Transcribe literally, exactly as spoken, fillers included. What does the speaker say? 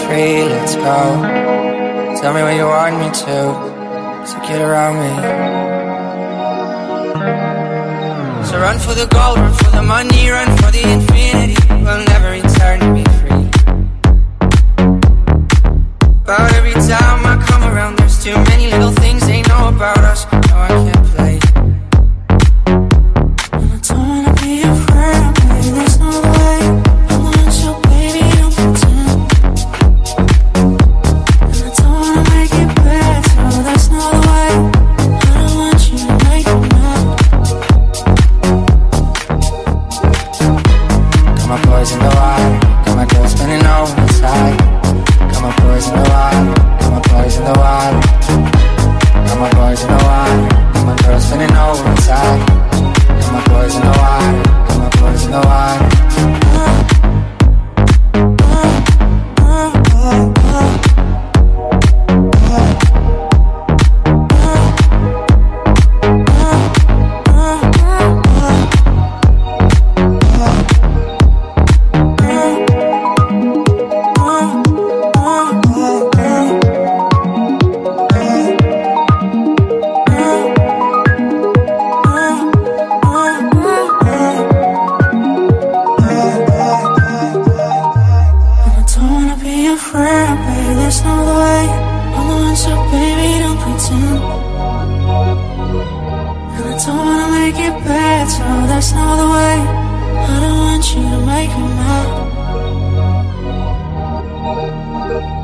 free, let's go. Tell me where you want me to, so get around me. So run for the gold, run for the money, run for the infinity. We'll never return to be free. But every time I come around, there's too many little things they know about us. No, I can't play. And I don't wanna be your friend, baby, there's no way. I want you, baby, don't pretend. And I don't wanna make it better, there's no way. I don't want you to make me mad. Got my boys in the water, got my girl spinning over the side. Got my boys in the water, got my boys in the water. Got my boys in the water, got my girl spinning over inside. Got my boys in the water, got my boys in the water. There's no way, I'm the one, so baby, don't pretend. And I don't wanna make it better, there's no other way. I don't want you to make me mad.